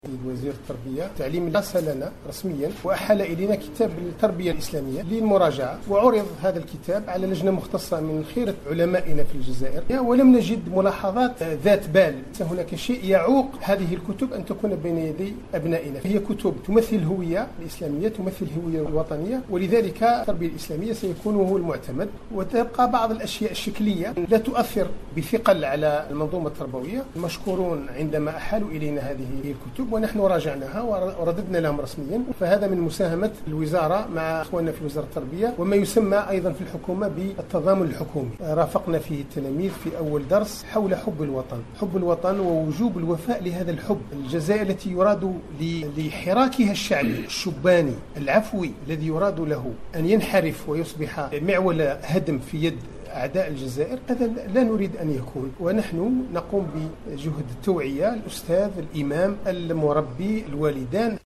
وزير التربية والتعليم أرسل لنا رسميا وأحال إلينا كتاب التربية الإسلامية للمراجعة، وعرض هذا الكتاب على لجنة مختصة من خيرة علمائنا في الجزائر، ولم نجد ملاحظات ذات بال. هناك شيء يعوق هذه الكتب أن تكون بين يدي أبنائنا. هي كتب تمثل الهوية الإسلامية، تمثل الهوية الوطنية، ولذلك التربية الإسلامية سيكون هو المعتمد، وتبقى بعض الأشياء الشكلية لا تؤثر بثقل على المنظومة التربوية. المشكورون عندما أحالوا إلينا هذه الكتب ونحن راجعناها ورددنا لهم رسميا، فهذا من مساهمة الوزارة مع أخواننا في وزارة التربية وما يسمى أيضا في الحكومة بالتضامن الحكومي. رافقنا فيه التلاميذ في أول درس حول حب الوطن، حب الوطن ووجوب الوفاء لهذا الحب. الجزائر التي يراد لحراكها الشعبي الشباني العفوي الذي يراد له أن ينحرف ويصبح معول هدم في يد أعداء الجزائر، هذا لا نريد أن يكون. ونحن نقوم بجهد التوعية، الأستاذ، الإمام، المربي، الوالدان.